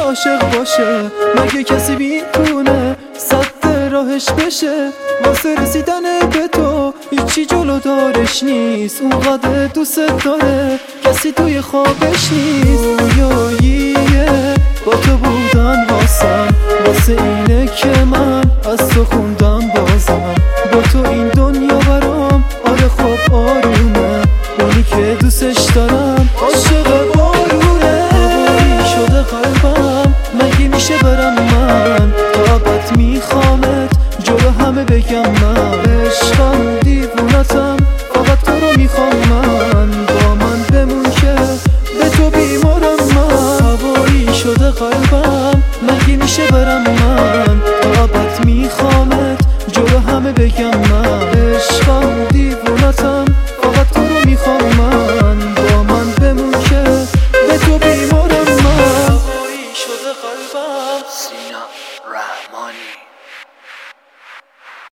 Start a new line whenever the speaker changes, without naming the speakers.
عاشق باشه؟ مگه کسی میتونه صد راهش بشه؟ واسه رسیدن به تو هیچی جلو دارش نیست، اونقدر دوست داره کسی توی خوابش نیست. رویاییه با تو بودن واسه اینه که من از تو خوندم بازم. با تو این دنیا برام آره خب آرومه، اونی که دوستش دارم عاشق بارونه. هوایی شده قلبم مگه میشه برم من؟ تا ابد میخوامت جلو همه بگم من. عشقم دیوونتم فقط تو رو میخوام من، با من بمون که به تو بیمارم من. هوایی شده قلبم مگه میشه برم من؟ تا ابد میخوامت جلو همه بگم من. عشقم دیوونتم فقط تو رو میخوام من، با من بمون که به تو بیمارم من. هوایی شده قلبم.
سینا رحمانی.